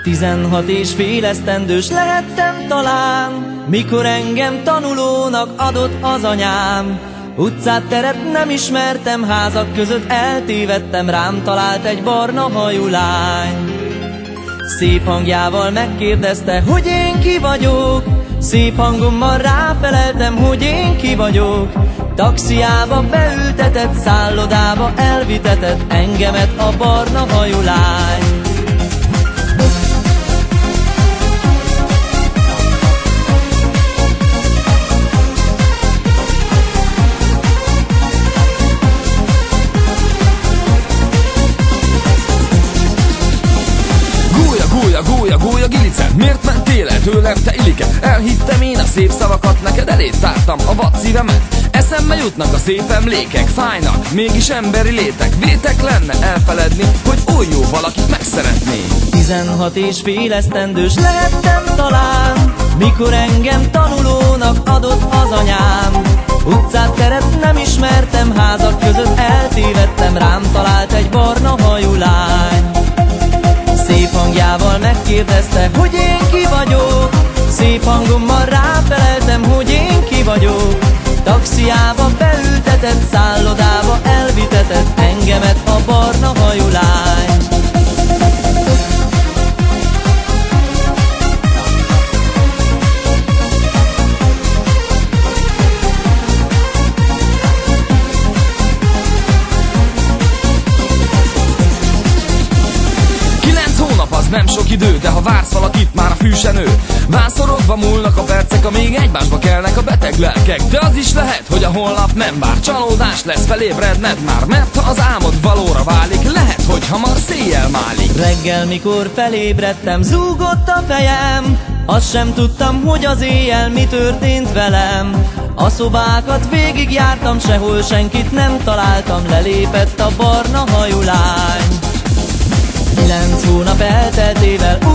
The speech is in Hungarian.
16 és fél esztendős lehettem talán, mikor engem tanulónak adott az anyám. Utcát, teret nem ismertem, házak között eltévedtem, rám talált egy barna hajú lány. Szép hangjával megkérdezte, hogy én ki vagyok, szép hangommal ráfeleltem, hogy én ki vagyok. Taxiába beültetett, szállodába elvitetett, engemet a barna hajú lány. Gólya, gilice, miért mentél el tőlem, te ilike? Elhittem én a szép szavakat, neked elé tártam a vad szívemet. Eszembe jutnak a szép emlékek, fájnak, mégis emberi létek. Vétek lenne elfeledni, hogy oly jó valakit megszeretnék. 16 és fél esztendős lehettem talán, mikor engem tanulónak adott az anyám. Utcát, teret nem ismertem, házak között eltévedtem, rám talált egy barna hajú lány. Szép hangjával megkérdezte, hogy én ki vagyok, szép hangommal ráfeleltem, hogy én ki vagyok. Taxiába beültetett, szállodába elvitetett, engemet a barna hajú lány. Az nem sok idő, de ha vársz valakit, már a fű se nő. Vászorogva múlnak a percek, amíg egymásba kelnek a beteg lelkek. De az is lehet, hogy a holnap nem vár, csalódás lesz, felébredned már. Mert ha az álmod valóra válik, lehet, hogy hamar széjjel málik. Reggel, mikor felébredtem, zúgott a fejem, azt sem tudtam, hogy az éjjel mi történt velem. A szobákat végigjártam, sehol senkit nem találtam, lelépett a barna hajú lány. 9 hónap elteltével